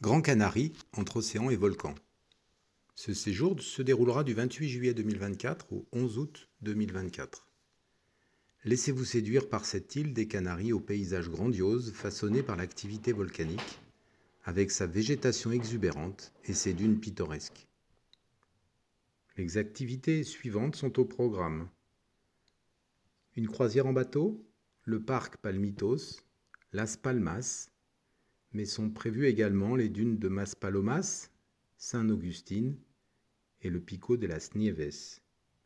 Grand Canary, entre océan et volcan. Ce séjour se déroulera du 28 juillet 2024 au 11 août 2024. Laissez-vous séduire par cette île des Canaries au paysage grandiose façonné par l'activité volcanique, avec sa végétation exubérante et ses dunes pittoresques. Les activités suivantes sont au programme. Une croisière en bateau, le parc Palmitos, Las Palmas, mais sont prévues également les dunes de Maspalomas, Saint-Augustine et le Pico de las Nieves.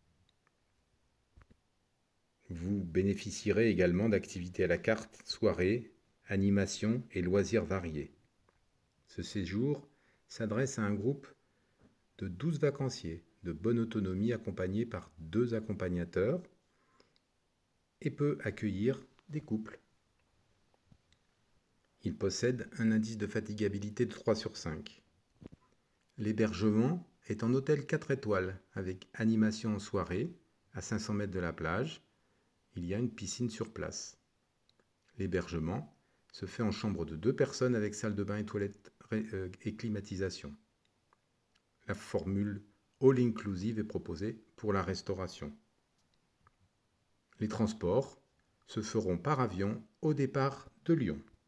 Vous bénéficierez également d'activités à la carte, soirées, animations et loisirs variés. Ce séjour s'adresse à un groupe de 12 vacanciers de bonne autonomie accompagnés par 2 accompagnateurs et peut accueillir des couples. Il possède un indice de fatigabilité de 3 sur 5. L'hébergement est en hôtel 4 étoiles avec animation en soirée à 500 mètres de la plage. Il y a une piscine sur place. L'hébergement se fait en chambre de 2 personnes avec salle de bain et toilettes et climatisation. La formule all inclusive est proposée pour la restauration. Les transports se feront par avion au départ de Lyon.